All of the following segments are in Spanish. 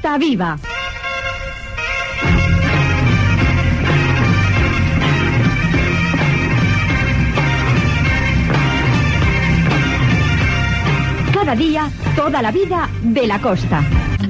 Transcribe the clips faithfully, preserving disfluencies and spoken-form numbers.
Costa Viva. Cada día, toda la vida de la costa.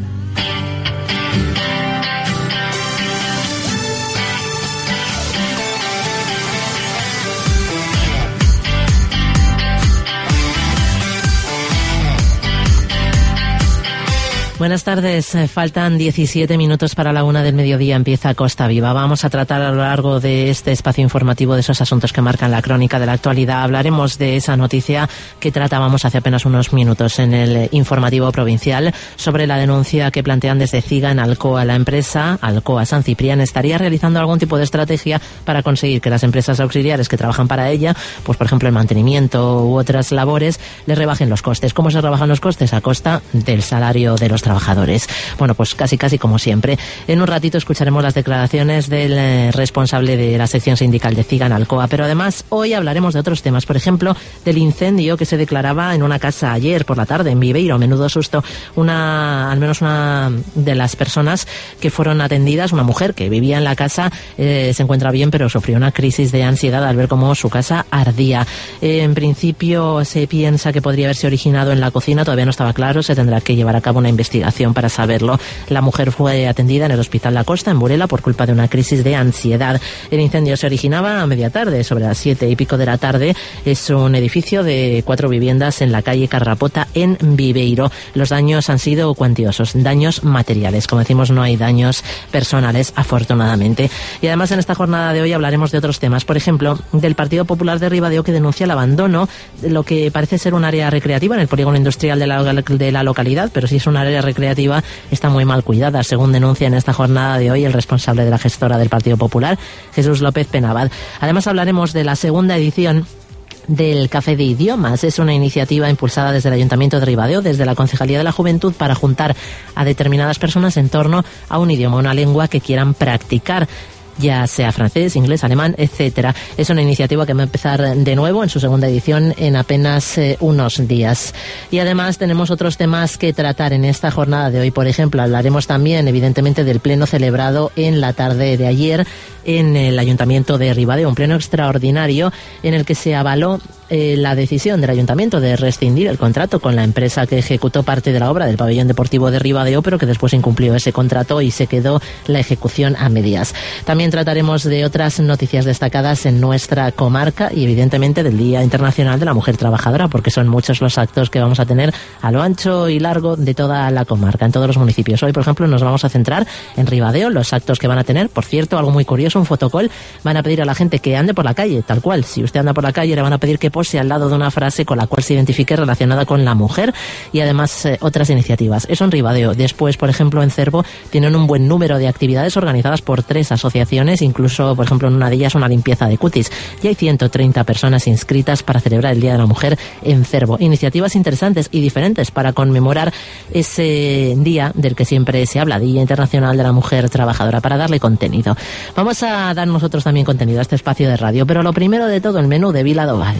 Buenas tardes. Faltan diecisiete minutos para la una del mediodía. Empieza Costa Viva. Vamos a tratar a lo largo de este espacio informativo de esos asuntos que marcan la crónica de la actualidad. Hablaremos de esa noticia que tratábamos hace apenas unos minutos en el informativo provincial sobre la denuncia que plantean desde CIGA en Alcoa. La empresa, Alcoa San Ciprián, estaría realizando algún tipo de estrategia para conseguir que las empresas auxiliares que trabajan para ella, pues por ejemplo el mantenimiento u otras labores, les rebajen los costes. ¿Cómo se rebajan los costes? A costa del salario de los trabajadores. Bueno, pues casi casi como siempre. En un ratito escucharemos las declaraciones del eh, responsable de la sección sindical de CIGA en Alcoa, pero además hoy hablaremos de otros temas, por ejemplo, del incendio que se declaraba en una casa ayer por la tarde en Viveiro. Menudo susto. Una, al menos una de las personas que fueron atendidas, una mujer que vivía en la casa, eh, se encuentra bien, pero sufrió una crisis de ansiedad al ver cómo su casa ardía. Eh, en principio se piensa que podría haberse originado en la cocina, todavía no estaba claro, se tendrá que llevar a cabo una investigación para saberlo. La mujer fue atendida en el Hospital La Costa, en Burela, por culpa de una crisis de ansiedad. El incendio se originaba a media tarde, sobre las siete y pico de la tarde. Es un edificio de cuatro viviendas en la calle Carrapota, en Viveiro. Los daños han sido cuantiosos, daños materiales. Como decimos, no hay daños personales, afortunadamente. Y además, en esta jornada de hoy hablaremos de otros temas. Por ejemplo, del Partido Popular de Ribadeo, que denuncia el abandono de lo que parece ser un área recreativa en el polígono industrial de la, de la localidad, pero si es un área recreativa, está muy mal cuidada, según denuncia en esta jornada de hoy el responsable de la gestora del Partido Popular, Jesús López Penabad. Además hablaremos de la segunda edición del Café de Idiomas. Es una iniciativa impulsada desde el Ayuntamiento de Ribadeo, desde la Concejalía de la Juventud, para juntar a determinadas personas en torno a un idioma, una lengua que quieran practicar, ya sea francés, inglés, alemán, etcétera. Es una iniciativa que va a empezar de nuevo en su segunda edición en apenas eh, unos días. Y además tenemos otros temas que tratar en esta jornada de hoy. Por ejemplo, hablaremos también, evidentemente, del pleno celebrado en la tarde de ayer en el Ayuntamiento de Ribadeo, un pleno extraordinario en el que se avaló eh, la decisión del Ayuntamiento de rescindir el contrato con la empresa que ejecutó parte de la obra del pabellón deportivo de Ribadeo, pero que después incumplió ese contrato y se quedó la ejecución a medias. También trataremos de otras noticias destacadas en nuestra comarca y evidentemente del Día Internacional de la Mujer Trabajadora, porque son muchos los actos que vamos a tener a lo ancho y largo de toda la comarca, en todos los municipios. Hoy, por ejemplo, nos vamos a centrar en Ribadeo, los actos que van a tener. Por cierto, algo muy curioso, un fotocall. Van a pedir a la gente que ande por la calle, tal cual. Si usted anda por la calle, le van a pedir que pose al lado de una frase con la cual se identifique relacionada con la mujer, y además eh, otras iniciativas. Eso en Ribadeo. Después, por ejemplo, en Cervo tienen un buen número de actividades organizadas por tres asociaciones, incluso, por ejemplo, en una de ellas una limpieza de cutis. Ya hay ciento treinta personas inscritas para celebrar el Día de la Mujer en Cervo. Iniciativas interesantes y diferentes para conmemorar ese día del que siempre se habla, Día Internacional de la Mujer Trabajadora, para darle contenido. Vamos a dar nosotros también contenido a este espacio de radio, pero lo primero de todo, el menú de Vila Doval.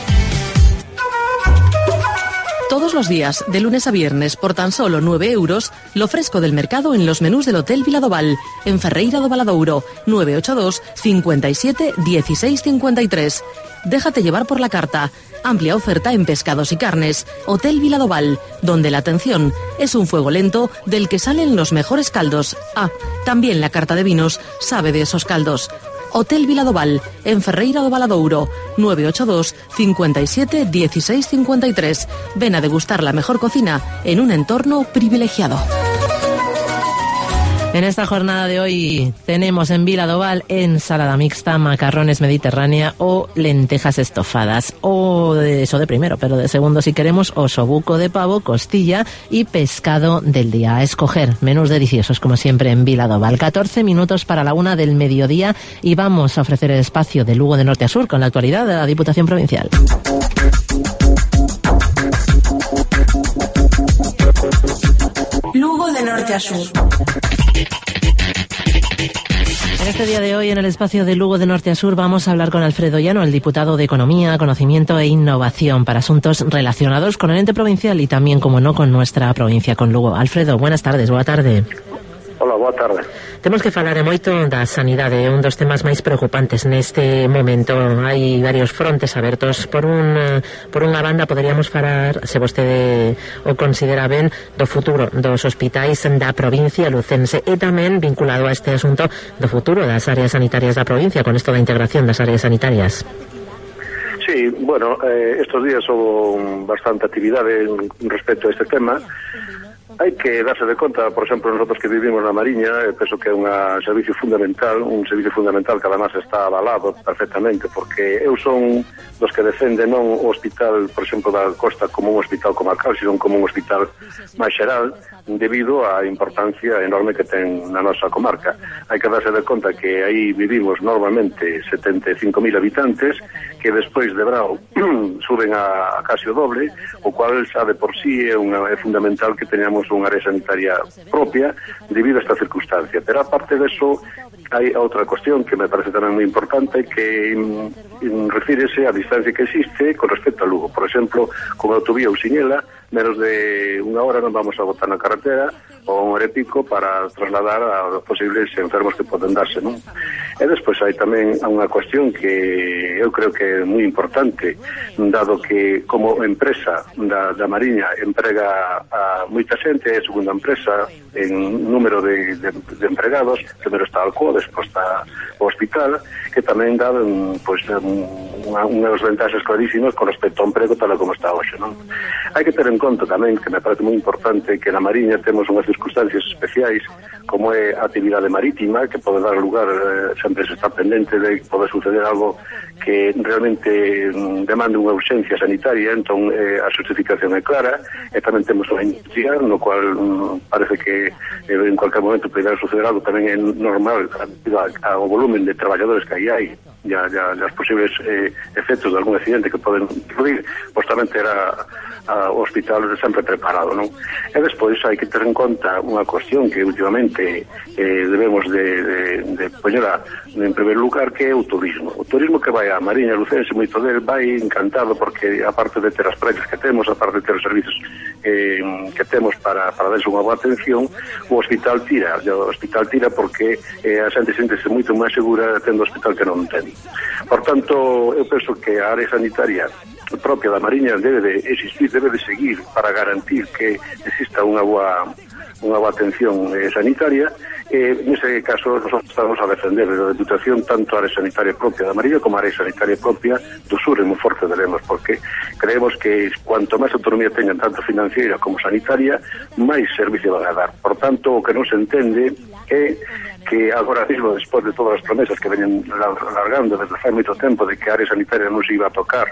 Todos los días, de lunes a viernes, por tan solo nueve euros, lo fresco del mercado en los menús del Hotel Viladoval, en Ferreira do Valadouro, nueve ocho dos, cincuenta y siete, dieciséis cincuenta y tres. Déjate llevar por la carta. Amplia oferta en pescados y carnes. Hotel Viladoval, donde la atención es un fuego lento del que salen los mejores caldos. Ah, también la carta de vinos sabe de esos caldos. Hotel Viladoval, en Ferreira do Valadouro, nueve ocho dos, cincuenta y siete, dieciséis cincuenta y tres. Ven a degustar la mejor cocina en un entorno privilegiado. En esta jornada de hoy tenemos en Vila Doval ensalada mixta, macarrones mediterránea o lentejas estofadas. O de eso de primero, pero de segundo si queremos, osobuco de pavo, costilla y pescado del día. A escoger, menús deliciosos como siempre en Vila Doval. catorce minutos para la una del mediodía y vamos a ofrecer el espacio de Lugo de norte a sur con la actualidad de la Diputación Provincial. Lugo de norte a sur. En este día de hoy, en el espacio de Lugo de norte a sur, vamos a hablar con Alfredo Llano, el diputado de Economía, Conocimiento e Innovación, para asuntos relacionados con el ente provincial y también, como no, con nuestra provincia, con Lugo. Alfredo, buenas tardes, buena tarde. Hola, boa tarde. Temos que falar moito da sanidade, é un dos temas máis preocupantes neste momento. Hai varios frontes abertos. Por un por unha banda poderíamos falar, se vostede o considera ben, do futuro dos hospitais da provincia lucense e tamén vinculado a este asunto do futuro das áreas sanitarias da provincia, con isto da integración das áreas sanitarias. Sí, bueno, eh, estos días houve bastante actividade respecto a este tema. Hai que darse de conta, por exemplo, nosotros que vivimos na Mariña, eh, penso que é un servicio fundamental, un servicio fundamental que además está avalado perfectamente, porque eu son dos que defenden non o hospital, por exemplo, da Costa como un hospital comarcal, sino como un hospital máis xeral, debido á importancia enorme que ten na nosa comarca. Hai que darse de conta que aí vivimos normalmente setenta e cinco mil habitantes, que despois de Brao suben a, a casi o doble, o cual xa de por sí é, unha, é fundamental que teñamos unha área sanitaria propia debido a esta circunstancia. Pero aparte de eso, hai outra cuestión que me parece tamén moi importante, que in, in, refírese á distancia que existe con respecto a Lugo. Por exemplo, con a autovía Usiñela, menos de unha hora non vamos a botar na carretera ou un hora e pico para trasladar a posibles enfermos que poden darse, non? E despois hai tamén unha cuestión que eu creo que é moi importante, dado que como empresa da, da Mariña emprega a moita xente, é a segunda empresa en número de, de, de empregados, primeiro está Alcoa, despois está o hospital, que tamén dá pois, unha, unhas ventaxas clarísimas con respecto ao emprego tal como está hoxe, non? Hai que ter en conta tamén, que me parece moi importante, que na Mariña temos unhas circunstancias especiais, como é a actividade marítima, que pode dar lugar, eh, sempre se está pendente de poder suceder algo que realmente mm, demande unha urxencia sanitaria, entón eh, a justificación é clara, e tamén temos unha industria, no cual mm, parece que eh, en cualquier momento poderá suceder algo tamén é normal, ao volumen de traballadores que aí hai, ya, ya, ya os posibles eh, efectos de algún accidente que poden ocurrir, pois tamén terá a, o hospital sempre preparado, non? E despois hai que ter en conta unha cuestión que últimamente eh, debemos de, de, de poñera en primeiro lugar, que é o turismo. O turismo que vai a Mariña Lucense, moito del vai encantado, porque aparte de ter as praias que temos, aparte de ter os servicios eh, que temos para, para darse unha boa atención, o hospital tira, o hospital tira porque eh, a xente sente-se moito máis segura tendo o hospital que non ten. Por tanto, eu penso que a área sanitaria propia da Mariña debe de existir, debe de seguir para garantir que exista unha boa unha boa atención eh, sanitaria. Eh, nese caso, nosotros estamos a defender a Deputación tanto a área sanitaria propia da Mariña como a área sanitaria propia do sur en Monforte de Lemos, porque creemos que cuanto máis autonomía teñan tanto financiera como sanitaria, máis servicio van a dar. Por tanto, o que non se entende é que agora mesmo, despois de todas as promesas que veñen largando desde fai moito tempo de que a área sanitaria non se iba a tocar,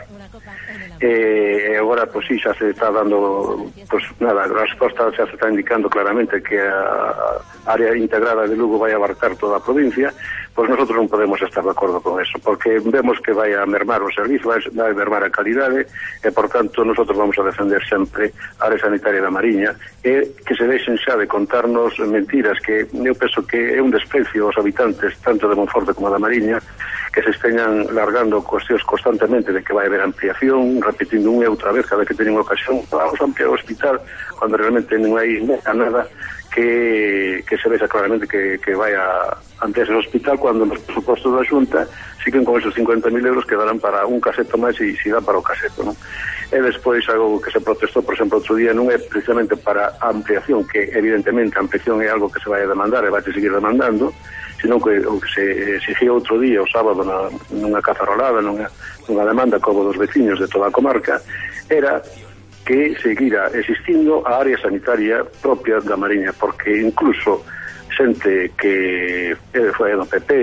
e eh, agora, pois sí, xa se está dando, pois nada, a resposta xa se está indicando claramente que a área integrada de Lugo vai abarcar toda a provincia, pois nosotros non podemos estar de acordo con eso, porque vemos que vai a mermar o servizo, vai a mermar a calidade, e por tanto nosotros vamos a defender sempre a área sanitaria da Mariña, e que se deixen xa de contarnos mentiras, que eu penso que é un desprecio aos habitantes tanto de Monforte como da Mariña, que se esteñan largando cuestións constantemente de que vai haber ampliación, repetindo unha e outra vez cada que teñen ocasión, vamos a ampliar o hospital, cando realmente non hai nada que, que se vexa claramente que, que vai a ampliarse o hospital, cando nos presupostos da Xunta siguen con esos cincuenta mil euros que darán para un caseto máis e se dan para o caseto, non? E despois algo que se protestou, por exemplo, outro día, non é precisamente para a ampliación, que evidentemente a ampliación é algo que se vai a demandar e vai a seguir demandando, sino que o que se exigiu outro día, o sábado, na, nunha cazarolada, nunha, nunha demanda como dos veciños de toda a comarca, era que seguira existindo a área sanitaria propia da Mariña, porque incluso xente que foi do P P,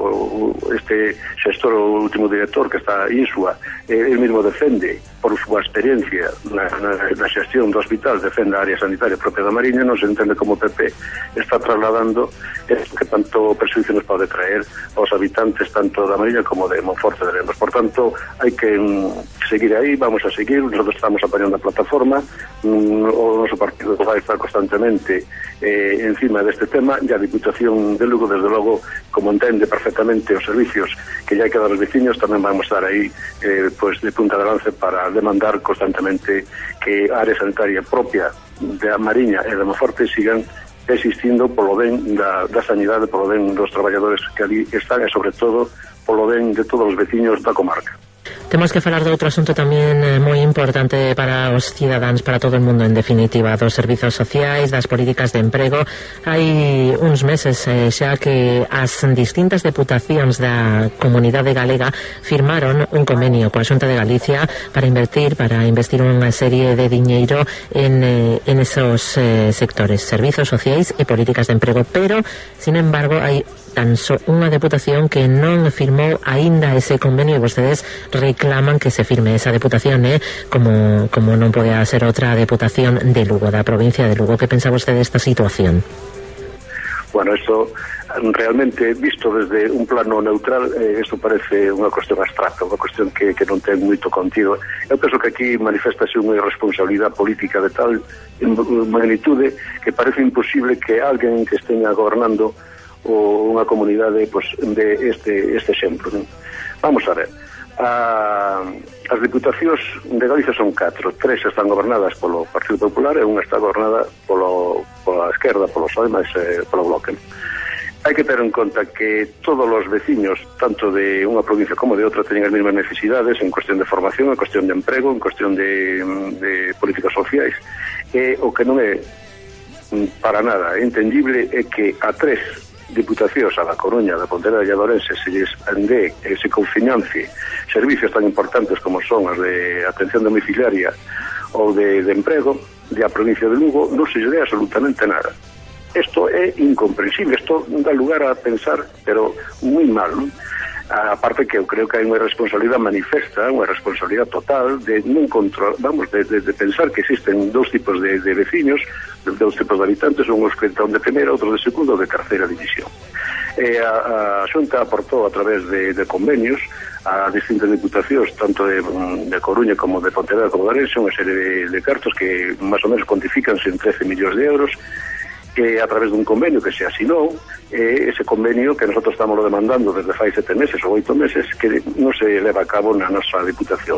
este xestor, o último director que está Insua, el mismo defende por súa experiencia na, na, na xestión do hospital, defende a área sanitaria propia da Mariña, non se entende como o P P está trasladando esto que tanto perjuicio nos pode traer aos habitantes tanto da Mariña como de Monforte de Lemos. Por tanto, hai que mm, seguir aí, vamos a seguir, nosotros estamos apañando a plataforma, mm, o noso partido vai estar constantemente eh, encima deste tema, e a Diputación de Lugo, desde logo, como entende perfectamente os servicios que ya hai que dar aos veciños, tamén vamos a estar aí eh, pues, de punta de lance para demandar constantemente que a área sanitaria propia da Mariña e de Monforte sigan existindo polo ben da, da sanidade, polo ben dos traballadores que ali están e, sobre todo, polo ben de todos os veciños da comarca. Temos que falar de outro asunto tamén eh, moi importante para os cidadáns, para todo o mundo, en definitiva, dos servizos sociais, das políticas de emprego. Hai uns meses eh, xa que as distintas deputacións da comunidade galega firmaron un convenio coa Xunta de Galicia para invertir, para investir unha serie de diñeiro en, eh, en esos eh, sectores, servizos sociais e políticas de emprego, pero, sin embargo, hai tan só unha deputación que non firmou aínda ese convenio e vostedes reclaman que se firme esa deputación, eh? como, como non pode ser outra deputación de Lugo, da provincia de Lugo. Que pensa vostede desta situación? Bueno, isto realmente, visto desde un plano neutral, eh, isto parece unha cuestión abstracta, unha cuestión que, que non ten moito contido. Eu penso que aquí manifestase unha irresponsabilidade política de tal magnitude que parece imposible que alguén que esteña gobernando ou unha comunidade pues, de este, este exemplo, non? Vamos a ver, a, as diputacións de Galicia son catro, tres están gobernadas polo Partido Popular e unha está gobernada polo, pola esquerda, polo P S O E, máis eh, polo Bloque. Hai que ter en conta que todos os veciños, tanto de unha provincia como de outra, teñen as mesmas necesidades en cuestión de formación, en cuestión de emprego, en cuestión de, de políticas sociais, e o que non é para nada entendible é que a tres diputacións, a da Coruña, da Pontevedra e a Ourense, se lles ande e se confinance servicios tan importantes como son as de atención domiciliaria ou de, de emprego de a provincia de Lugo, non se lle dé absolutamente nada. Isto é incomprensible, isto dá lugar a pensar, pero moi mal, non? A parte que eu creo que hai unha responsabilidade manifesta, unha responsabilidade total de non control, vamos, de, de, de pensar que existen dous tipos de, de veciños, de dous tipos de habitantes, unhos que están de primeira, outros de segunda ou de terceira división. E a, a Xunta aportou a través de, de convenios a distintas diputacións, tanto de, de Coruña como de Pontevedra como de Ourense, unha serie de, de cartos que máis ou menos cuantifícanse en trece millóns de euros, que a través dun convenio que se asinou, eh, ese convenio que nosotros estamos lo demandando desde fai sete meses ou oito meses, que non se leva a cabo na nosa diputación.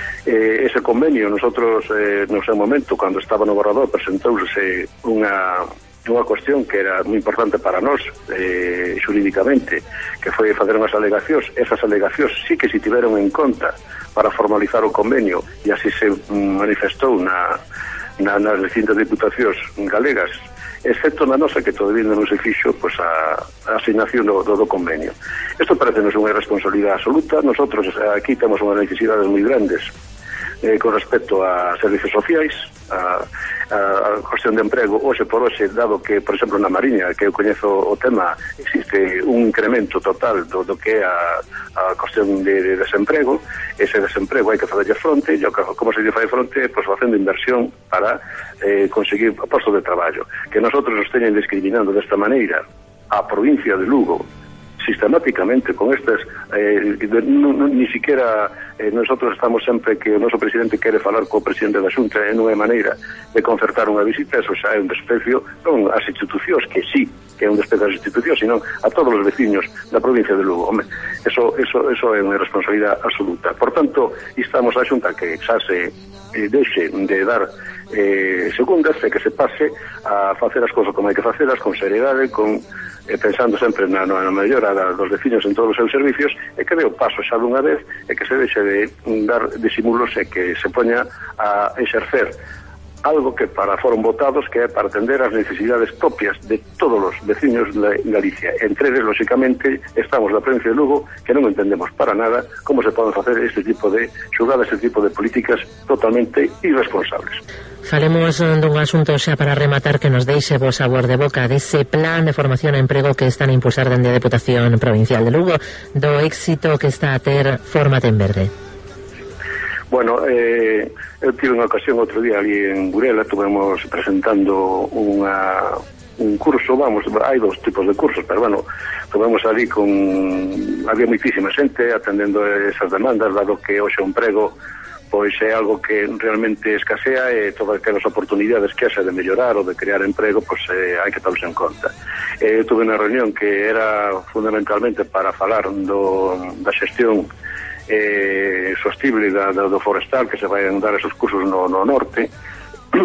Eh, ese convenio, nosotros, eh, no seu momento, cando estaba no borrador, presentouse unha, unha cuestión que era moi importante para nós, eh, xurídicamente, que foi facer unhas alegacións. Esas alegacións sí que se tiveron en conta para formalizar o convenio, e así se manifestou na, na, nas distintas diputacións galegas, excepto na nosa, que todavía non se fixo pues, a, a asignación do, do, do convenio. Isto parece nos unha responsabilidade absoluta. Nosotros aquí temos unhas necesidades moi grandes eh, con respecto a servicios sociais, a, a, a cuestión de emprego. Hoxe por hoxe, dado que, por exemplo, na Mariña, que eu coñezo o tema, existe un incremento total do, do que é a, a cuestión de, de desemprego. Ese desemprego hai que facerlle fronte, e como se lle fai fronte, pois facendo inversión para eh, conseguir postos de traballo. Que nosotros nos teñen discriminando desta maneira a provincia de Lugo sistemáticamente con estas eh, no, no, ni siquiera eh, nosotros estamos sempre que o noso presidente quere falar co presidente da Xunta e non é maneira de concertar unha visita. Eso xa é un desprecio non ás institucións, que sí que é un desprecio ás institucións, sino a todos os veciños da provincia de Lugo. Home, eso, eso, eso é unha responsabilidade absoluta. Por tanto, estamos a Xunta que xa se eh, deixe de dar eh, segundas e que se pase a facer as cousas como hai que facelas, con seriedade, con eh, pensando sempre na, na mellora dos veciños en todos os seus servicios, e que dé o paso xa dunha vez e que se deixe de dar disimulos e que se poña a exercer algo que para foron votados, que é para atender as necesidades propias de todos os veciños de Galicia. Entre eles, lógicamente, estamos na provincia de Lugo, que non entendemos para nada como se poden facer este tipo de xugadas, este tipo de políticas totalmente irresponsables. Falemos dun asunto xa para rematar que nos deixe vos sabor de boca dese plan de formación e emprego que están a impulsar dende a Deputación Provincial de Lugo, do éxito que está a ter Fórmate en Verde. Bueno, eh, eu tive unha ocasión outro día ali en Burela, tuvemos presentando unha, un curso, vamos, hai dos tipos de cursos, pero bueno, tuvemos ali con, había moitísima xente atendendo esas demandas, dado que hoxe o emprego pois é algo que realmente escasea, e todas aquelas oportunidades que haxa de mellorar ou de crear emprego, pois eh, hai que tomarse en conta. Eh, eu tuve unha reunión que era fundamentalmente para falar do, da xestión eh, sostible da, da, do forestal, que se vai dar esos cursos no, no norte,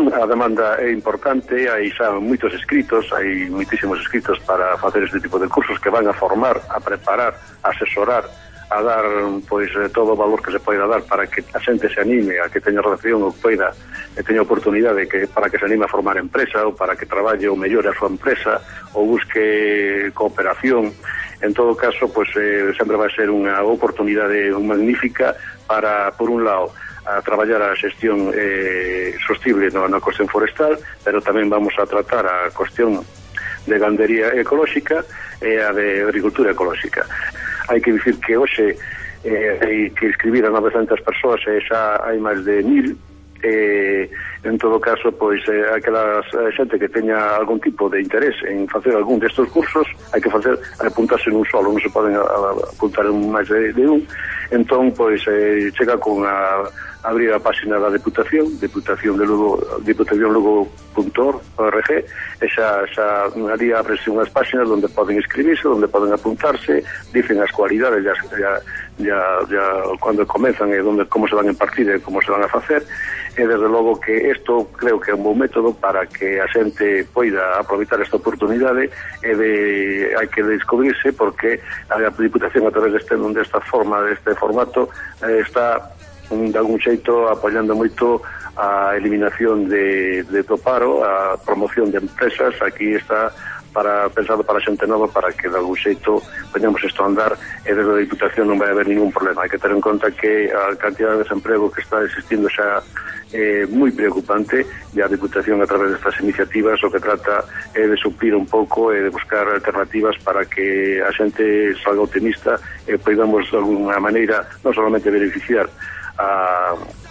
a demanda é importante, hai xa moitos escritos, hai moitísimos escritos para facer este tipo de cursos que van a formar, a preparar, a asesorar, a dar pois todo o valor que se poida dar para que a xente se anime, a que teña relación ou poida e teña oportunidade que, para que se anime a formar empresa ou para que traballe ou mellore a súa empresa ou busque cooperación. En todo caso, pois eh, sempre vai ser unha oportunidade magnífica para, por un lado, a traballar a xestión eh, sostible na, na cuestión forestal, pero tamén vamos a tratar a cuestión de gandería ecolóxica e a de agricultura ecolóxica. Hai que dicir que hoxe eh, hai que inscribir a novecentas persoas e xa hai máis de mil. Eh, en todo caso, pois eh, aquelas eh, xente que teña algún tipo de interés en facer algún destes cursos, hai que facer apuntarse nun solo, non se poden a, a, apuntar en máis de, de un. Entón, pois eh, chega con a abrir a página da Deputación, Deputación de Lugo, deputación lugo punto org, e xa, xa ali abrese unhas páginas onde poden inscribirse, onde poden apuntarse, dicen as cualidades, ya, ya, ya, ya cando comenzan e onde, como se van a impartir e como se van a facer, e desde logo que isto creo que é un bom método para que a xente poida aproveitar esta oportunidade e de, hai que descubrirse porque a Diputación a través deste, desta forma, deste formato, eh, está de algún xeito apoiando moito a eliminación de, de do paro, a promoción de empresas. Aquí está para pensado para a xente nova, para que de algún xeito poñamos isto a andar e desde a Diputación non vai haber ningún problema. Hai que ter en conta que a cantidad de desemprego que está existindo xa é moi preocupante e a Diputación a través destas iniciativas o que trata é de suplir un pouco e de buscar alternativas para que a xente salga optimista e podamos de alguna maneira non solamente beneficiar a,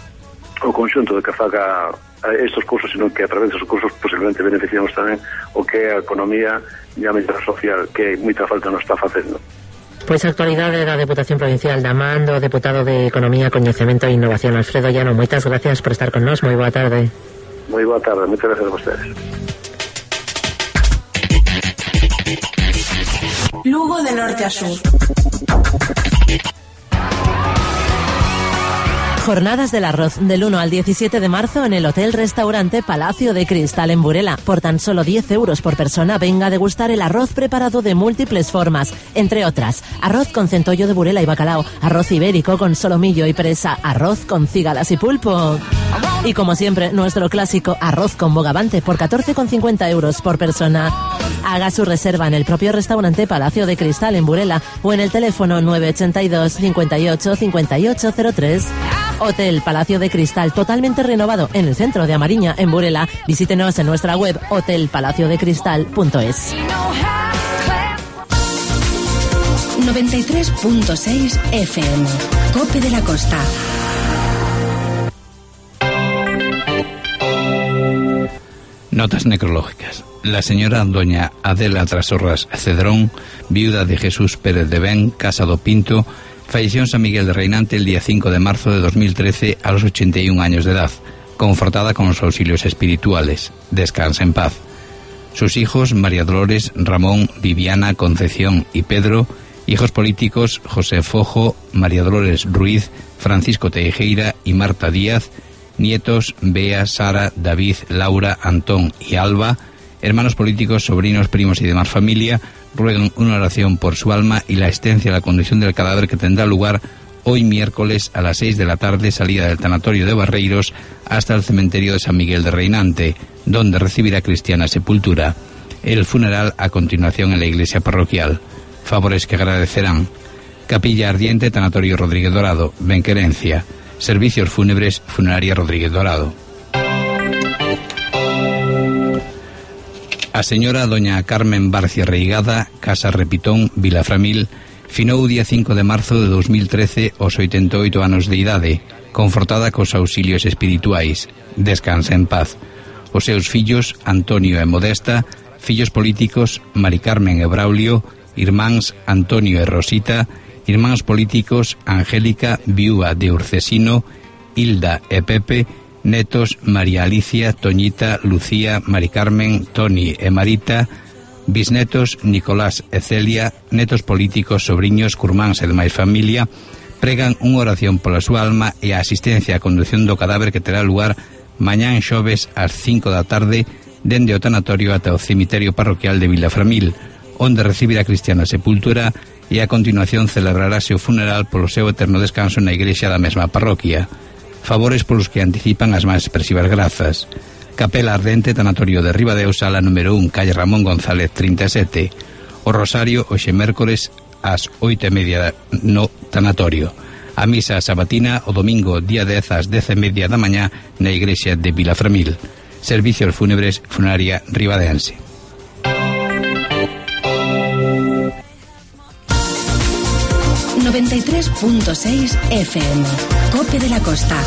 o conxunto de que faga estes cursos, sino que a través destes cursos posiblemente beneficiamos tamén o que é a economía e a mellora social, que moita falta nos está facendo. Pois a actualidade da Deputación Provincial da man do deputado de Economía, Coñecemento e Innovación, Alfredo Llano. Moitas gracias por estar con nós. Moi boa tarde. Moi boa tarde, moitas gracias a vostedes. Lugo de norte a sur. Jornadas del arroz del uno al diecisiete de marzo en el Hotel Restaurante Palacio de Cristal en Burela. Por tan solo diez euros por persona, venga a degustar el arroz preparado de múltiples formas, entre otras: arroz con centollo de Burela y bacalao, arroz ibérico con solomillo y presa, arroz con cígalas y pulpo. Y como siempre, nuestro clásico arroz con bogavante por catorce con cincuenta euros por persona. Haga su reserva en el propio restaurante Palacio de Cristal en Burela o en el teléfono nueve ochenta y dos, cincuenta y ocho, cincuenta y ocho cero tres. Hotel Palacio de Cristal, totalmente renovado en el centro de Amariña, en Burela. Visítenos en nuestra web hotel palacio de cristal punto es. noventa y tres punto seis F M, Cope de la Costa. Notas necrológicas. La señora doña Adela Trasorras Cedrón, viuda de Jesús Pérez de Ben, Casado Pinto, falleció en San Miguel de Reinante el día cinco de marzo de dos mil trece a los ochenta y un años de edad, confortada con los auxilios espirituales. Descansa en paz. Sus hijos, María Dolores, Ramón, Viviana, Concepción y Pedro; hijos políticos, José Fojo, María Dolores Ruiz, Francisco Teijeira y Marta Díaz; nietos, Bea, Sara, David, Laura, Antón y Alba; hermanos políticos, sobrinos, primos y demás familia, ruegan una oración por su alma y la existencia de la conducción del cadáver, que tendrá lugar hoy miércoles a las seis de la tarde, salida del tanatorio de Barreiros, hasta el cementerio de San Miguel de Reinante, donde recibirá cristiana sepultura. El funeral a continuación en la iglesia parroquial. Favores que agradecerán: Capilla Ardiente, Tanatorio Rodríguez Dorado, Benquerencia. Servicios fúnebres, Funeraria Rodríguez Dorado. A señora doña Carmen Barcia Reigada, Casa Repitón, Vilaframil, finou o día cinco de marzo de dos mil trece aos oitenta e oito anos de idade, confortada cos auxilios espirituais. Descansa en paz. Os seus fillos, Antonio e Modesta; fillos políticos, Mari Carmen e Braulio; irmáns, Antonio e Rosita; irmáns políticos, Angélica, viúva de Urcesino; Hilda e Pepe; netos, María Alicia, Toñita, Lucía, Mari Carmen, Toni e Marita; bisnetos, Nicolás e Celia; netos políticos, sobriños, curmáns e demais familia. Pregan unha oración pola súa alma e a asistencia á conducción do cadáver, que terá lugar mañán xoves ás cinco da tarde, dende o tanatorio ata o cemiterio parroquial de Vilaframil, onde recibirá cristiana sepultura e a continuación celebrarase o funeral polo seu eterno descanso na igrexa da mesma parroquia. Favores polos que anticipan as máis expresivas grazas. Capela Ardente, tanatorio de Ribadeo, sala número un, calle Ramón González trinta e sete. O rosario hoxe mércores ás oito e media no tanatorio. A misa sabatina o domingo día dez ás dez e media da mañá na igrexa de Vilaframil. Servicios fúnebres Funeraria Ribadeense. noventa y tres punto seis F M, Cope de la Costa.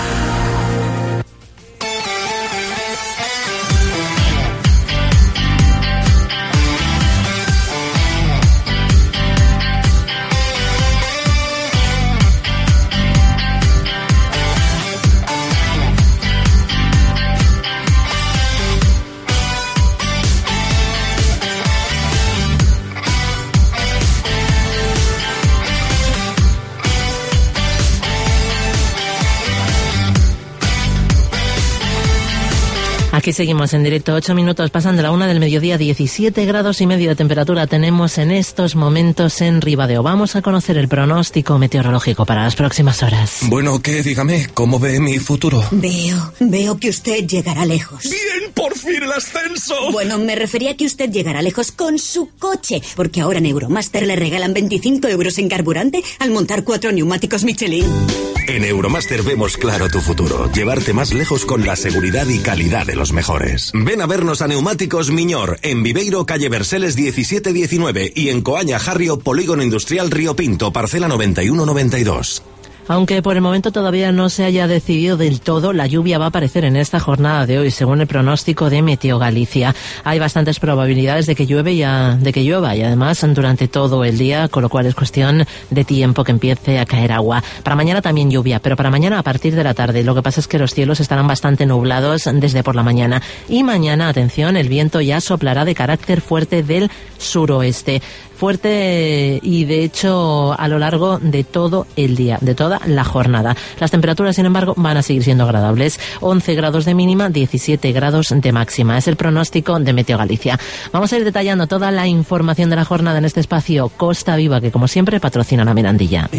Aquí seguimos en directo, ocho minutos pasan de la una del mediodía, diecisiete grados y medio de temperatura tenemos en estos momentos en Ribadeo. Vamos a conocer el pronóstico meteorológico para las próximas horas. Bueno, ¿qué? Dígame, ¿cómo ve mi futuro? Veo, veo que usted llegará lejos. ¡Bien, por fin el ascenso! Bueno, me refería a que usted llegará lejos con su coche, porque ahora en Euromaster le regalan veinticinco euros en carburante al montar cuatro neumáticos Michelin. En Euromaster vemos claro tu futuro, llevarte más lejos con la seguridad y calidad de los mejores. Ven a vernos a Neumáticos Miñor, en Viveiro, calle Verseles diecisiete diecinueve y en Coaña Jarrio, Polígono Industrial Río Pinto, parcela noventa y uno noventa y dos. Aunque por el momento todavía no se haya decidido del todo, la lluvia va a aparecer en esta jornada de hoy, según el pronóstico de Meteo Galicia. Hay bastantes probabilidades de que llueve y a, de que llueva y además durante todo el día, con lo cual es cuestión de tiempo que empiece a caer agua. Para mañana también lluvia, pero para mañana a partir de la tarde. Lo que pasa es que los cielos estarán bastante nublados desde por la mañana. Y mañana, atención, el viento ya soplará de carácter fuerte del suroeste. Fuerte y de hecho a lo largo de todo el día, de toda la jornada. Las temperaturas, sin embargo, van a seguir siendo agradables. once grados de mínima, diecisiete grados de máxima. Es el pronóstico de Meteo Galicia. Vamos a ir detallando toda la información de la jornada en este espacio Costa Viva, que como siempre patrocina la Mirandilla.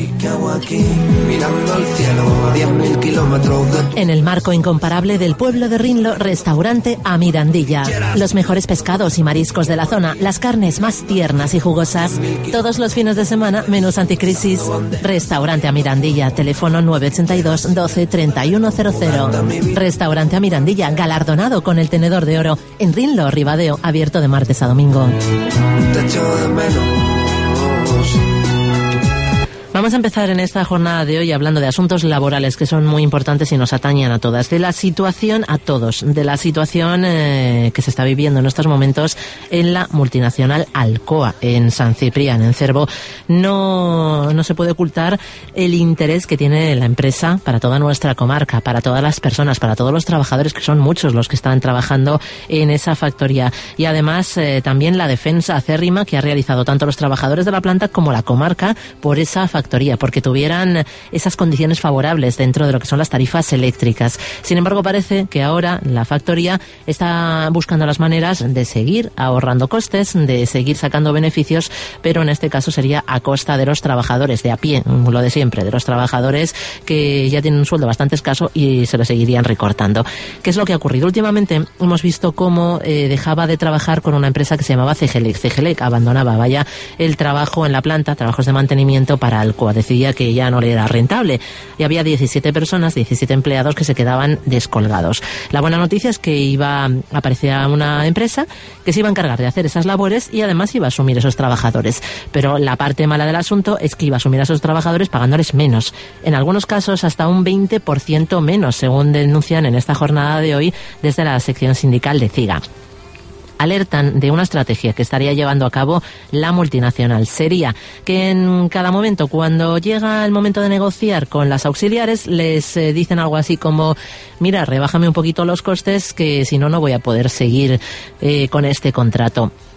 En el marco incomparable del pueblo de Rinlo, restaurante A Mirandilla. Los mejores pescados y mariscos de la zona, las carnes más tiernas y jugosas. Todos los fines de semana, menos anticrisis. Restaurante A Mirandilla, teléfono nueve ochenta y dos, doce, treinta y uno cero cero. Restaurante A Mirandilla, galardonado con el tenedor de oro en Rinlo, Ribadeo, abierto de martes a domingo. Vamos a empezar en esta jornada de hoy hablando de asuntos laborales que son muy importantes y nos atañen a todas. De la situación, a todos, de la situación eh, que se está viviendo en estos momentos en la multinacional Alcoa, en San Ciprián, en Cervo. No, no se puede ocultar el interés que tiene la empresa para toda nuestra comarca, para todas las personas, para todos los trabajadores, que son muchos los que están trabajando en esa factoría. Y además eh, también la defensa acérrima que ha realizado tanto los trabajadores de la planta como la comarca por esa factoría. Porque tuvieran esas condiciones favorables dentro de lo que son las tarifas eléctricas. Sin embargo, parece que ahora la factoría está buscando las maneras de seguir ahorrando costes, de seguir sacando beneficios, pero en este caso sería a costa de los trabajadores de a pie, lo de siempre, de los trabajadores que ya tienen un sueldo bastante escaso y se lo seguirían recortando. ¿Qué es lo que ha ocurrido? Últimamente hemos visto cómo eh, dejaba de trabajar con una empresa que se llamaba Cegelec. Cegelec abandonaba, vaya, el trabajo en la planta, trabajos de mantenimiento para Alcoa. Decía que ya no le era rentable y había diecisiete personas, diecisiete empleados que se quedaban descolgados. La buena noticia es que iba a aparecer una empresa que se iba a encargar de hacer esas labores y además iba a asumir esos trabajadores. Pero la parte mala del asunto es que iba a asumir a esos trabajadores pagándoles menos. En algunos casos hasta un veinte por ciento menos, según denuncian en esta jornada de hoy desde la sección sindical de CIGA. Alertan de una estrategia que estaría llevando a cabo la multinacional. Sería que en cada momento, cuando llega el momento de negociar con las auxiliares, les eh, dicen algo así como: mira, rebájame un poquito los costes, que si no, no voy a poder seguir eh, con este contrato.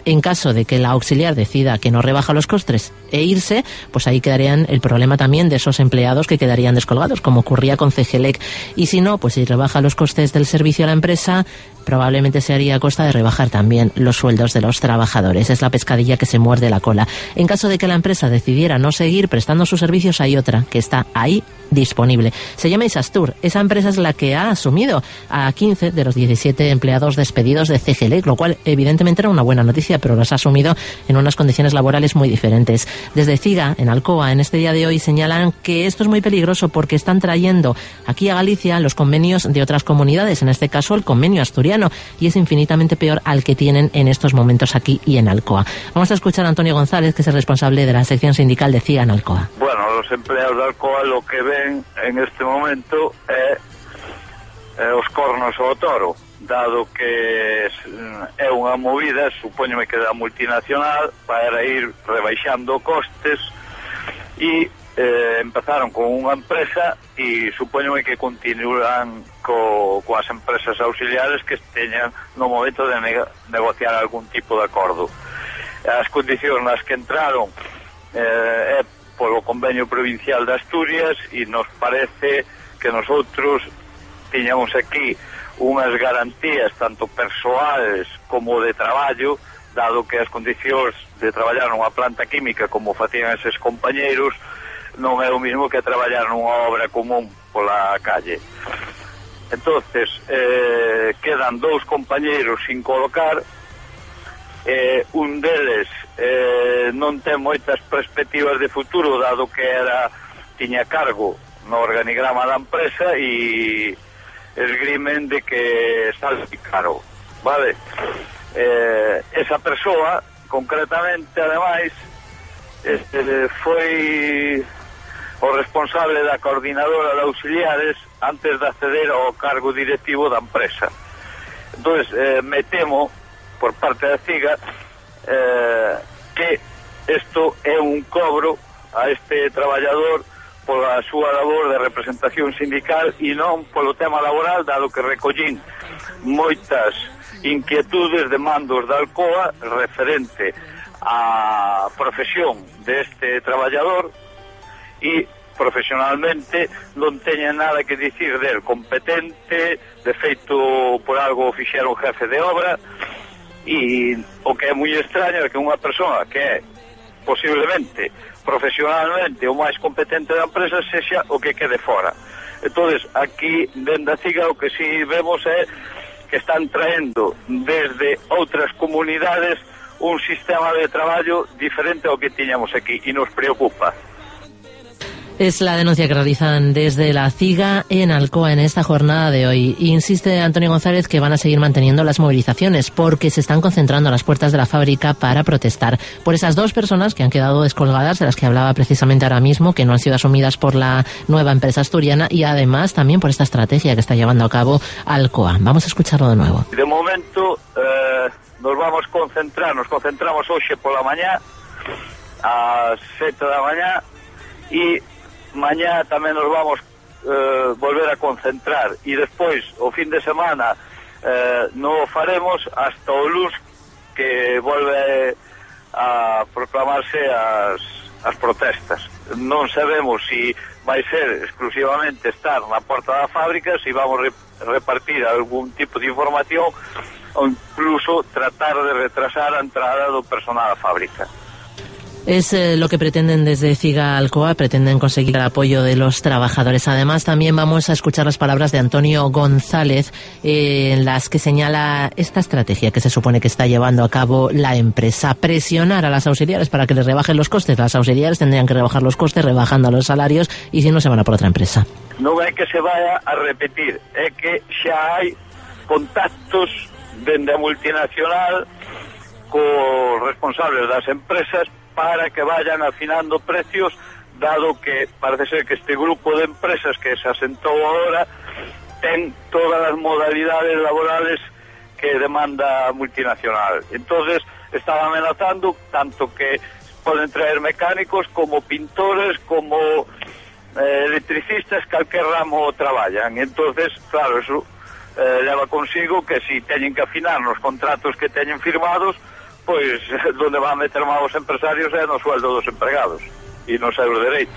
En caso de que la auxiliar decida que no rebaja los costes e irse, pues ahí quedarían el problema también de esos empleados que quedarían descolgados, como ocurría con Cegelec. Y si no, pues si rebaja los costes del servicio a la empresa, probablemente se haría a costa de rebajar también los sueldos de los trabajadores. Es la pescadilla que se muerde la cola. En caso de que la empresa decidiera no seguir prestando sus servicios, hay otra que está ahí disponible. Se llama Isastur. Esa empresa es la que ha asumido a quince de los diecisiete empleados despedidos de Cegelec, lo cual evidentemente era una buena noticia, pero los ha asumido en unas condiciones laborales muy diferentes. Desde CIGA, en Alcoa, en este día de hoy, señalan que esto es muy peligroso porque están trayendo aquí a Galicia los convenios de otras comunidades, en este caso el convenio asturiano, y es infinitamente peor al que tienen en estos momentos aquí y en Alcoa. Vamos a escuchar a Antonio González, que es el responsable de la sección sindical de CIGA en Alcoa. Bueno, los empleados de Alcoa lo que ven en este momento é, é os cornos ao toro, dado que é unha movida, supoñome que da multinacional, para ir rebaixando costes, e eh, empezaron con unha empresa e supoñome que continuarán co, coas empresas auxiliares que teñan no momento de ne negociar algún tipo de acordo. As condicións nas que entraron eh, é polo convenio provincial de Asturias e nos parece que nosotros tiñamos aquí unhas garantías tanto persoales como de traballo, dado que as condicións de traballar nunha planta química como facían eses compañeiros non é o mismo que traballar nunha obra común pola calle. Entonces eh, quedan dous compañeiros sin colocar. Eh, un deles eh, non ten moitas perspectivas de futuro, dado que era tiña cargo no organigrama da empresa e esgrimen de que sale caro, vale? Eh, esa persoa, concretamente, ademais, este, foi o responsable da coordinadora de auxiliares antes de acceder ao cargo directivo da empresa. Entón, eh, me temo por parte da CIGA eh, que isto é un cobro a este traballador pola súa labor de representación sindical e non polo tema laboral, dado que recollín moitas inquietudes de mandos da Alcoa referente á profesión deste traballador e profesionalmente non teña nada que dicir del, competente, de feito por algo fixeron jefe de obra. E o que é moi extraño é que unha persoa que é posiblemente profesionalmente o máis competente da empresa sexa o que quede fora. Entonces, aquí dende a CIGA o que si vemos é que están traendo desde outras comunidades un sistema de traballo diferente ao que tiñamos aquí e nos preocupa. Es la denuncia que realizan desde la CIGA en Alcoa en esta jornada de hoy. Insiste Antonio González que van a seguir manteniendo las movilizaciones porque se están concentrando a las puertas de la fábrica para protestar por esas dos personas que han quedado descolgadas, de las que hablaba precisamente ahora mismo, que no han sido asumidas por la nueva empresa asturiana, y además también por esta estrategia que está llevando a cabo Alcoa. Vamos a escucharlo de nuevo. De momento eh, nos vamos a concentrar, nos concentramos hoxe pola mañá ás sete da mañá e mañá tamén nos vamos eh, volver a concentrar e despois o fin de semana eh, non o faremos hasta o luns que volve a proclamarse as, as protestas. Non sabemos se si vai ser exclusivamente estar na porta da fábrica, se si vamos re, repartir algún tipo de información ou incluso tratar de retrasar a entrada do personal da fábrica. Es eh, lo que pretenden desde CIGA Alcoa, pretenden conseguir el apoyo de los trabajadores. Además, también vamos a escuchar las palabras de Antonio González, eh, en las que señala esta estrategia que se supone que está llevando a cabo la empresa. Presionar a las auxiliares para que les rebajen los costes. Las auxiliares tendrían que rebajar los costes rebajando los salarios y si no se van a por otra empresa. Non é que se vaya a repetir, é que xa hai contactos dende a multinacional cos responsables das empresas para que vayan afinando precios, dado que parece ser que este grupo de empresas que se asentou ahora ten todas as modalidades laborales que demanda a multinacional. Entonces están amenazando tanto que poden traer mecánicos como pintores, como eh, electricistas, calquer ramo traballan. Entonces, claro, eso eh, leva consigo que si teñen que afinar nos contratos que teñen firmados, pois donde van a meter máis os empresarios é no sueldo dos empregados e nos seus dereitos.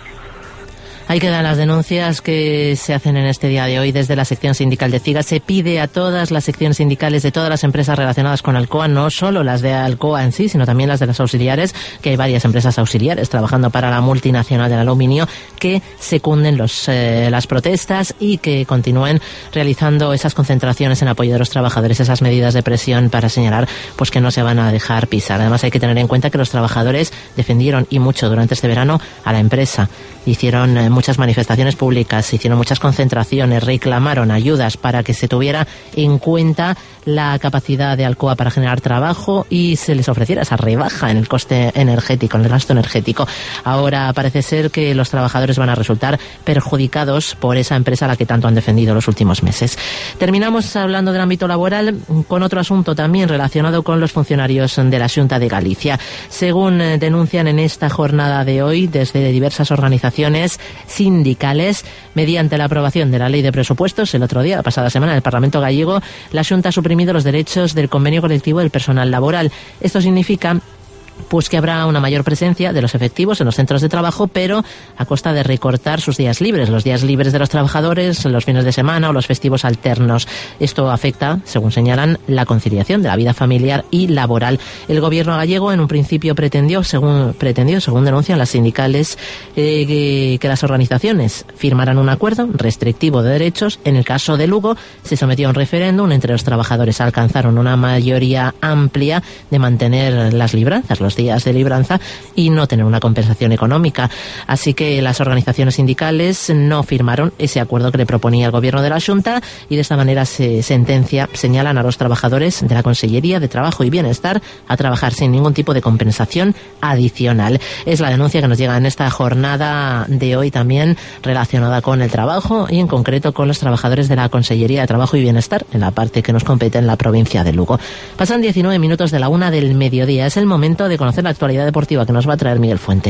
Ahí quedan las denuncias que se hacen en este día de hoy desde la sección sindical de CIGA. Se pide a todas las secciones sindicales de todas las empresas relacionadas con Alcoa, no solo las de Alcoa en sí, sino también las de las auxiliares, que hay varias empresas auxiliares trabajando para la multinacional del aluminio, que secunden los, eh, las protestas y que continúen realizando esas concentraciones en apoyo de los trabajadores, esas medidas de presión para señalar pues que no se van a dejar pisar. Además hay que tener en cuenta que los trabajadores defendieron y mucho durante este verano a la empresa. Hicieron eh, muchas manifestaciones públicas, hicieron muchas concentraciones, reclamaron ayudas para que se tuviera en cuenta la capacidad de Alcoa para generar trabajo y se les ofreciera esa rebaja en el coste energético, en el gasto energético. Ahora parece ser que los trabajadores van a resultar perjudicados por esa empresa a la que tanto han defendido los últimos meses. Terminamos hablando del ámbito laboral con otro asunto también relacionado con los funcionarios de la Xunta de Galicia. Según eh, denuncian en esta jornada de hoy desde diversas organizaciones sindicales, mediante la aprobación de la Ley de Presupuestos el otro día, la pasada semana, en el Parlamento gallego, la Xunta ha suprimido los derechos del convenio colectivo del personal laboral. Esto significa pues que habrá una mayor presencia de los efectivos en los centros de trabajo, pero a costa de recortar sus días libres, los días libres de los trabajadores, los fines de semana o los festivos alternos. Esto afecta, según señalan, la conciliación de la vida familiar y laboral. El gobierno gallego en un principio pretendió, según pretendió, según denuncian las sindicales, eh, que, que las organizaciones firmaran un acuerdo restrictivo de derechos. En el caso de Lugo se sometió a un referéndum, entre los trabajadores alcanzaron una mayoría amplia de mantener las libranzas, los días de libranza, y no tener una compensación económica. Así que las organizaciones sindicales no firmaron ese acuerdo que le proponía el gobierno de la Xunta, y de esta manera se sentencia, señalan a los trabajadores de la Consellería de Trabajo y Bienestar a trabajar sin ningún tipo de compensación adicional. Es la denuncia que nos llega en esta jornada de hoy, también relacionada con el trabajo y en concreto con los trabajadores de la Consellería de Trabajo y Bienestar en la parte que nos compete en la provincia de Lugo. Pasan diecinueve minutos de la una del mediodía. Es el momento de conocer la actualidad deportiva que nos va a traer Miguel Fuente.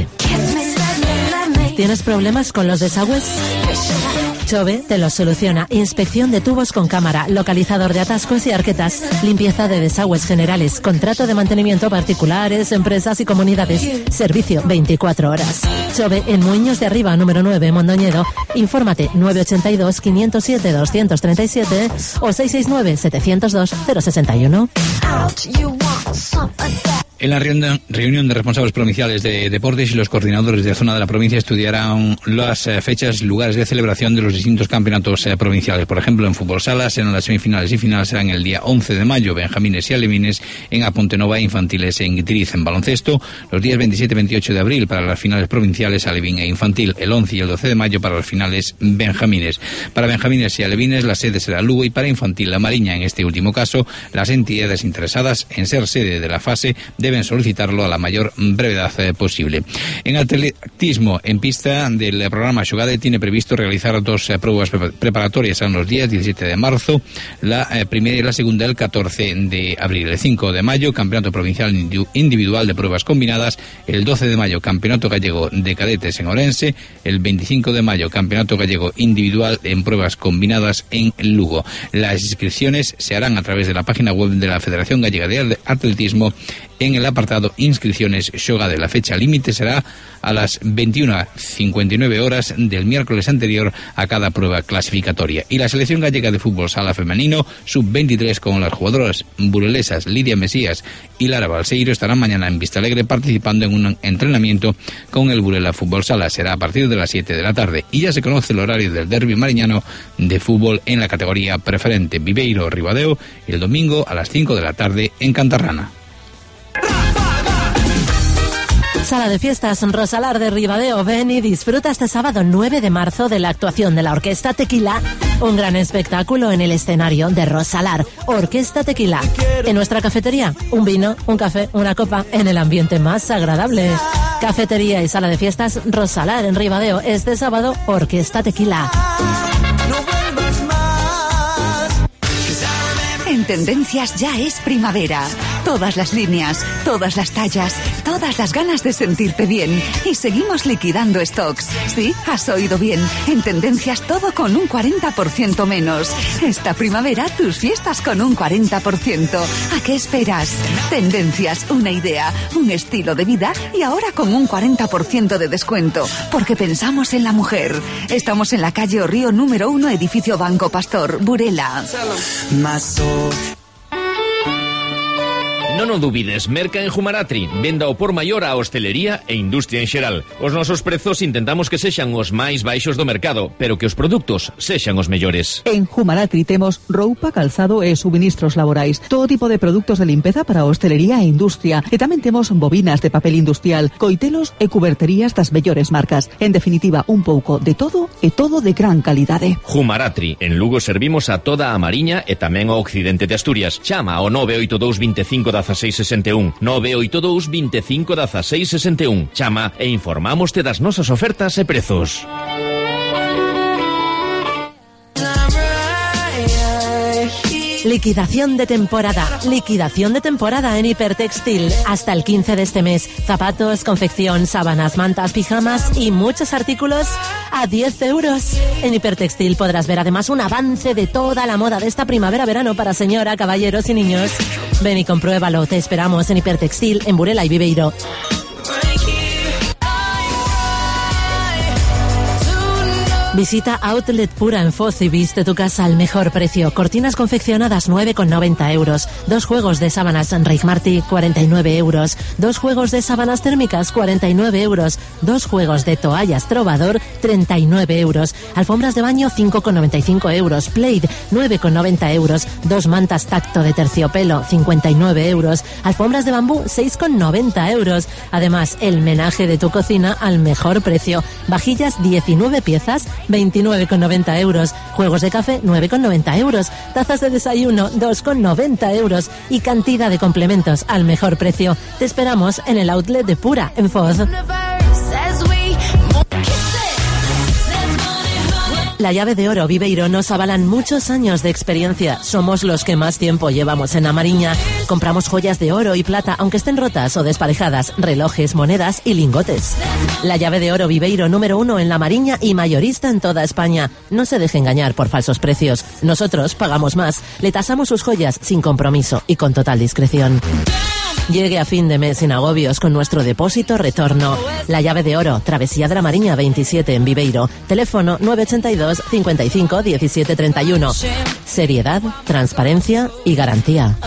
¿Tienes problemas con los desagües? Chove te lo soluciona. Inspección de tubos con cámara, localizador de atascos y arquetas, limpieza de desagües generales, contrato de mantenimiento particulares, empresas y comunidades. Servicio veinticuatro horas. Chove en Muiños de Arriba, número nueve, Mondoñedo. Infórmate nueve ochenta y dos, quinientos siete, doscientos treinta y siete o seiscientos sesenta y nueve, setecientos dos, cero sesenta y uno. En la reunión de responsables provinciales de deportes y los coordinadores de zona de la provincia estudiarán las fechas y lugares de celebración de los distintos campeonatos provinciales. Por ejemplo, en fútbol sala serán las semifinales y finales serán el día once de mayo, benjamines y alevines en Apontenova e infantiles en Guitiriz. En baloncesto, los días veintisiete y veintiocho de abril para las finales provinciales alevín e infantil, el once y el doce de mayo para las finales benjamines. Para benjamines y alevines la sede será Lugo y para infantil La Mariña. En este último caso, las entidades interesadas en ser sede de la fase de deben solicitarlo a la mayor brevedad eh, posible. En atletismo en pista del programa Xogade tiene previsto realizar dos eh, pruebas pre preparatorias a los días diecisiete de marzo, la eh, primera y la segunda el catorce de abril. El cinco de mayo, Campeonato Provincial Individual de Pruebas Combinadas, el doce de mayo, Campeonato Gallego de Cadetes en Orense, el veinticinco de mayo, Campeonato Gallego Individual en Pruebas Combinadas en Lugo. Las inscripciones se harán a través de la página web de la Federación Gallega de Atletismo en el apartado Inscripciones Xogade. La fecha límite será a las veintiuna cincuenta y nueve horas del miércoles anterior a cada prueba clasificatoria. Y la selección gallega de fútbol sala femenino sub veintitrés con las jugadoras burelesas Lidia Mesías y Lara Balseiro estarán mañana en Vistalegre participando en un entrenamiento con el Burela Fútbol Sala. Será a partir de las siete de la tarde y ya se conoce el horario del derbi mariñano de fútbol en la categoría preferente Viveiro Ribadeo el domingo a las cinco de la tarde en Cantarrana. Sala de Fiestas Rosalar de Ribadeo. Ven y disfruta este sábado nueve de marzo de la actuación de la Orquesta Tequila. Un gran espectáculo en el escenario de Rosalar. Orquesta Tequila. En nuestra cafetería, un vino, un café, una copa, en el ambiente más agradable. Cafetería y Sala de Fiestas Rosalar en Ribadeo. Este sábado, Orquesta Tequila. En Tendencias ya es primavera. Todas las líneas, todas las tallas, todas las ganas de sentirte bien. Y seguimos liquidando stocks. Sí, has oído bien. En Tendencias todo con un cuarenta por ciento menos. Esta primavera tus fiestas con un cuarenta por ciento. ¿A qué esperas? Tendencias, una idea, un estilo de vida y ahora con un cuarenta por ciento de descuento. Porque pensamos en la mujer. Estamos en la calle Orrío número uno, edificio Banco Pastor, Burela. Non o dubides, merca en Humaratri, venda ao por maior a hostelería e industria en xeral. Os nosos prezos intentamos que sexan os máis baixos do mercado, pero que os produtos sexan os mellores. En Humaratri temos roupa, calzado e suministros laborais, todo tipo de produtos de limpeza para hostelería e industria, e tamén temos bobinas de papel industrial, coitelos e cuberterías das mellores marcas. En definitiva, un pouco de todo e todo de gran calidade. Humaratri, en Lugo servimos a toda a Mariña e tamén ao occidente de Asturias. Chama ao nove oito dous veinticinco dieciséis sesenta e un, nove oito dous veinticinco dieciséis sesenta e un. Chama e informámoste das nosas ofertas e prezos. Liquidación de temporada. Liquidación de temporada en Hipertextil. Hasta el quince de este mes. Zapatos, confección, sábanas, mantas, pijamas y muchos artículos a diez euros. En Hipertextil podrás ver además un avance de toda la moda de esta primavera-verano para señora, caballeros y niños. Ven y compruébalo. Te esperamos en Hipertextil, en Burela y Viveiro. Visita Outlet Pura en Foz y viste tu casa al mejor precio. Cortinas confeccionadas nueve con noventa euros. Dos juegos de sábanas Rick Marty cuarenta y nueve euros. Dos juegos de sábanas térmicas cuarenta y nueve euros. Dos juegos de toallas Trovador treinta y nueve euros. Alfombras de baño cinco con noventa y cinco euros. Plaid nueve con noventa euros. Dos mantas Tacto de terciopelo cincuenta y nueve euros. Alfombras de bambú seis con noventa euros. Además, el menaje de tu cocina al mejor precio. Vajillas diecinueve piezas veintinueve con noventa euros. Juegos de café nueve con noventa euros. Tazas de desayuno dos con noventa euros. Y cantidad de complementos al mejor precio. Te esperamos en el outlet de Pura en Foz. La Llave de Oro Viveiro nos avalan muchos años de experiencia. Somos los que más tiempo llevamos en La Mariña. Compramos joyas de oro y plata, aunque estén rotas o desparejadas, relojes, monedas y lingotes. La Llave de Oro Viveiro número uno en La Mariña y mayorista en toda España. No se deje engañar por falsos precios. Nosotros pagamos más. Le tasamos sus joyas sin compromiso y con total discreción. Llegue a fin de mes sin agobios con nuestro depósito retorno. La Llave de Oro, Travesía de la Mariña veintisiete en Viveiro. Teléfono nueve ochenta y dos cincuenta y cinco diecisiete treinta y uno. Seriedad, transparencia y garantía.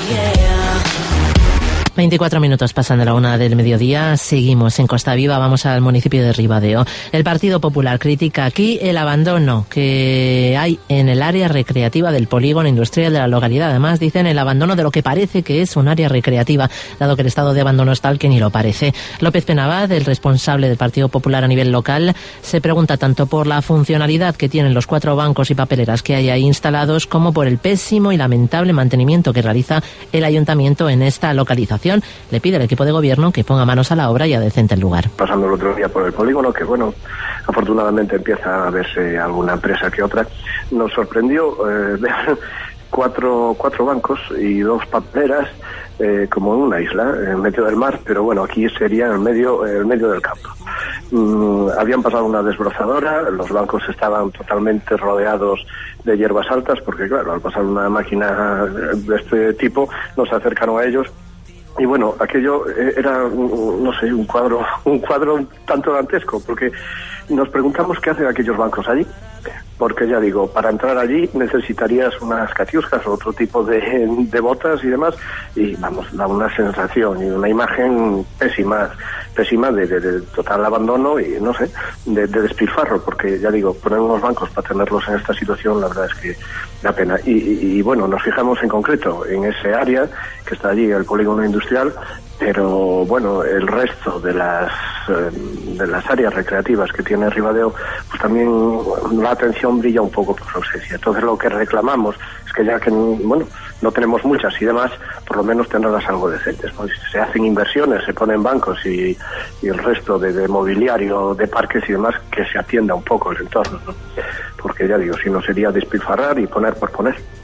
veinticuatro minutos pasan de la una del mediodía. Seguimos en Costa Viva. Vamos al municipio de Ribadeo. El Partido Popular critica aquí el abandono que hay en el área recreativa del polígono industrial de la localidad. Además, dicen el abandono de lo que parece que es un área recreativa, dado que el estado de abandono es tal que ni lo parece. López Penabad, el responsable del Partido Popular a nivel local, se pregunta tanto por la funcionalidad que tienen los cuatro bancos y papeleras que hay ahí instalados, como por el pésimo y lamentable mantenimiento que realiza el ayuntamiento en esta localización. Le pide al equipo de gobierno que ponga manos a la obra y adecente el lugar. Pasando el otro día por el polígono, que bueno, afortunadamente empieza a verse alguna empresa que otra, nos sorprendió eh, ver cuatro, cuatro bancos y dos papeleras eh, como en una isla, en medio del mar, pero bueno, aquí sería en medio, en medio del campo. Mm, habían pasado una desbrozadora, los bancos estaban totalmente rodeados de hierbas altas, porque claro, al pasar una máquina de este tipo, nos acercaron a ellos. Y bueno, aquello era, no sé, un cuadro, un cuadro un tanto dantesco, porque nos preguntamos qué hacen aquellos bancos allí. Porque ya digo, para entrar allí necesitarías unas catiuscas o otro tipo de, de botas y demás, y vamos, da una sensación y una imagen pésima, pésima de, de, de total abandono y no sé, de, de despilfarro, porque ya digo, poner unos bancos para tenerlos en esta situación, la verdad es que da pena. Y, y, y bueno, nos fijamos en concreto en ese área que está allí, el polígono industrial, pero bueno, el resto de las eh, de las áreas recreativas que tiene Ribadeo, pues también la atención brilla un poco por su ausencia. Entonces lo que reclamamos es que ya que bueno, no tenemos muchas y demás, por lo menos tenerlas algo decentes, ¿no? Si se hacen inversiones, se ponen bancos y, y el resto de, de mobiliario, de parques y demás, que se atienda un poco el entorno, ¿no? Porque ya digo, si no sería despilfarrar y poner por poner.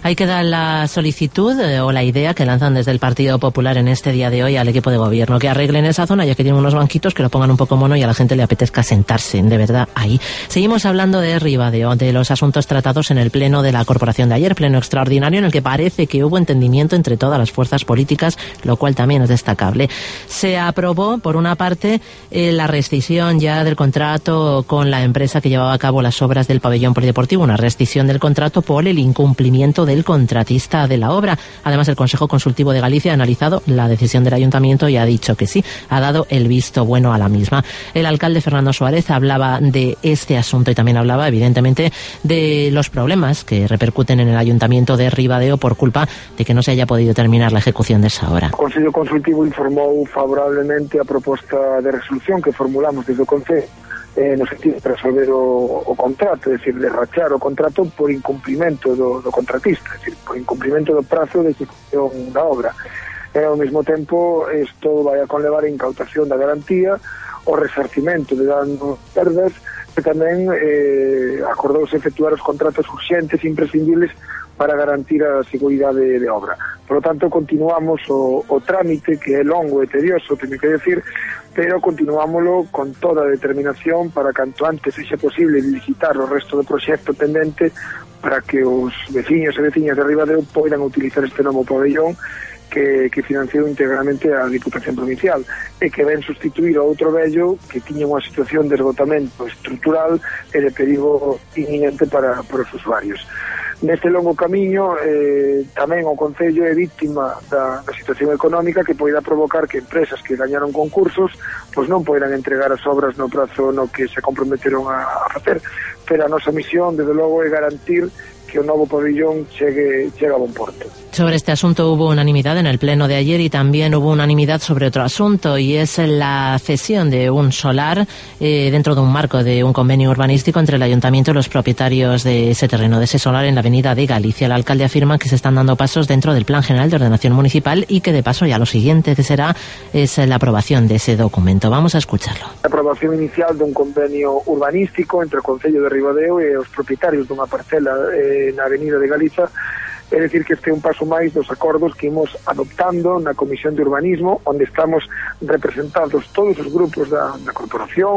Ahí queda la solicitud eh, o la idea que lanzan desde el Partido Popular en este día de hoy al equipo de gobierno, que arreglen esa zona, ya que tienen unos banquitos, que lo pongan un poco mono y a la gente le apetezca sentarse, de verdad, ahí. Seguimos hablando de Ribadeo, de los asuntos tratados en el pleno de la corporación de ayer, pleno extraordinario en el que parece que hubo entendimiento entre todas las fuerzas políticas, lo cual también es destacable. Se aprobó, por una parte, eh, la rescisión ya del contrato con la empresa que llevaba a cabo las obras del pabellón polideportivo, una rescisión del contrato por el incumplimiento del contratista de la obra. Además, el Consejo Consultivo de Galicia ha analizado la decisión del Ayuntamiento y ha dicho que sí, ha dado el visto bueno a la misma. El alcalde Fernando Suárez hablaba de este asunto y también hablaba, evidentemente, de los problemas que repercuten en el Ayuntamiento de Ribadeo por culpa de que no se haya podido terminar la ejecución de esa obra. O Consello Consultivo informou favorablemente a proposta de resolución que formulamos desde o Concello eh, no sentido de resolver o, o contrato, é dicir, de rachar o contrato por incumprimento do, do contratista, é dicir, por incumprimento do prazo de ejecución da obra. E ao mesmo tempo isto vai a conlevar a incautación da garantía, o resarcimento de danos perdas e tamén eh, acordouse efectuar os contratos urxentes e imprescindibles para garantir a seguridade de obra. Por lo tanto, continuamos o, o trámite, que é longo e tedioso, teño que decir, pero continuámoslo con toda determinación para canto antes sexa posible licitar o resto do proxecto pendente para que os veciños e veciñas de Ribadeo poidan utilizar este novo pabellón que, que financiou integralmente a Diputación Provincial e que ven sustituir o outro vello que tiña unha situación de esgotamento estrutural e de perigo inminente para, para os usuarios. Neste longo camiño eh, tamén o Concello é víctima da, da situación económica que poida provocar que empresas que gañaron concursos pois non poidan entregar as obras no prazo no que se comprometeron a, a facer, pero a nosa misión desde logo é garantir que o novo pabellón chegue, chegue a bon porto. Sobre este asunto hubo unanimidad en el pleno de ayer y también hubo unanimidad sobre otro asunto, y es la cesión de un solar eh, dentro de un marco de un convenio urbanístico entre el Ayuntamiento y los propietarios de ese terreno, de ese solar en la avenida de Galicia. El alcalde afirma que se están dando pasos dentro del Plan General de Ordenación Municipal y que de paso ya lo siguiente que será es la aprobación de ese documento. Vamos a escucharlo. La aprobación inicial dun convenio urbanístico entre o Concello de Ribadeo e os propietarios dunha parcela eh, na avenida de Galiza. É dicir, que este é un paso máis dos acordos que imos adoptando na Comisión de Urbanismo, onde estamos representados todos os grupos da, da corporación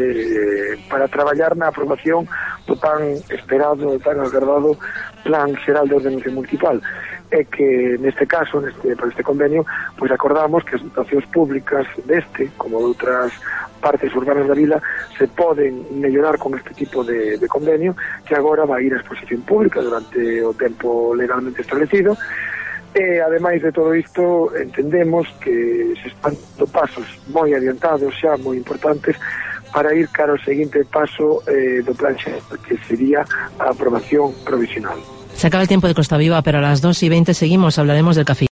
eh, para traballar na aprobación do tan esperado e tan agardado Plan Xeral de Ordenación Municipal. É que neste caso, neste, para este convenio, pois acordamos que as dotacións públicas deste, como de outras partes urbanas da vila, se poden mellorar con este tipo de, de convenio, que agora vai ir a exposición pública durante o tempo legalmente establecido. E, ademais de todo isto, entendemos que se están dando pasos moi adiantados, xa moi importantes, para ir cara ao seguinte paso eh, do plan xeral, que sería a aprobación provisional. Se acaba el tiempo de Costa Viva, pero a las dos y veinte seguimos, hablaremos del café.